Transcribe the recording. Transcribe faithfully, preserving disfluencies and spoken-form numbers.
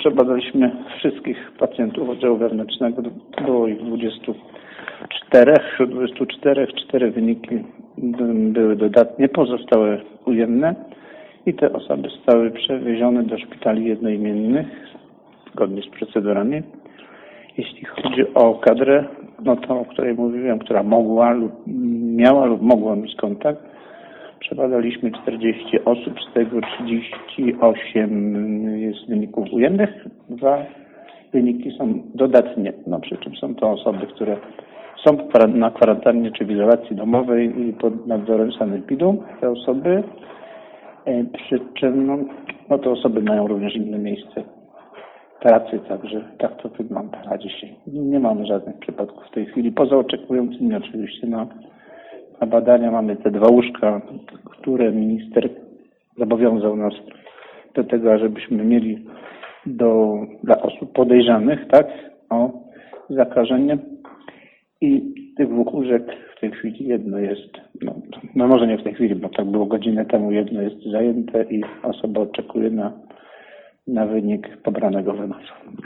przebadaliśmy wszystkich pacjentów oddziału wewnętrznego. Było ich dwudziestu czterech. Wśród dwudziestu czterech cztery wyniki były dodatnie, pozostałe ujemne i te osoby zostały przewiezione do szpitali jednoimiennych zgodnie z procedurami. Jeśli chodzi o kadrę, no to o której mówiłem, która mogła lub miała lub mogła mieć kontakt, przebadaliśmy czterdzieści osób, z tego trzydzieści osiem jest wyników ujemnych, dwa wyniki są dodatnie, no przy czym są to osoby, które są na kwarantannie czy w izolacji domowej i pod nadzorem sanepidu. Te osoby, przy czym no, no te osoby mają również inne miejsce pracy, także tak to wygląda na dzisiaj. Nie mamy żadnych przypadków w tej chwili, poza oczekującymi oczywiście na, na badania. Mamy te dwa łóżka, które minister zobowiązał nas do tego, żebyśmy mieli do, dla osób podejrzanych, tak, o zakażenie. I tych dwóch łóżek w tej chwili jedno jest, no, no może nie w tej chwili, bo tak było godzinę temu, jedno jest zajęte i osoba oczekuje na, na wynik pobranego wymazu.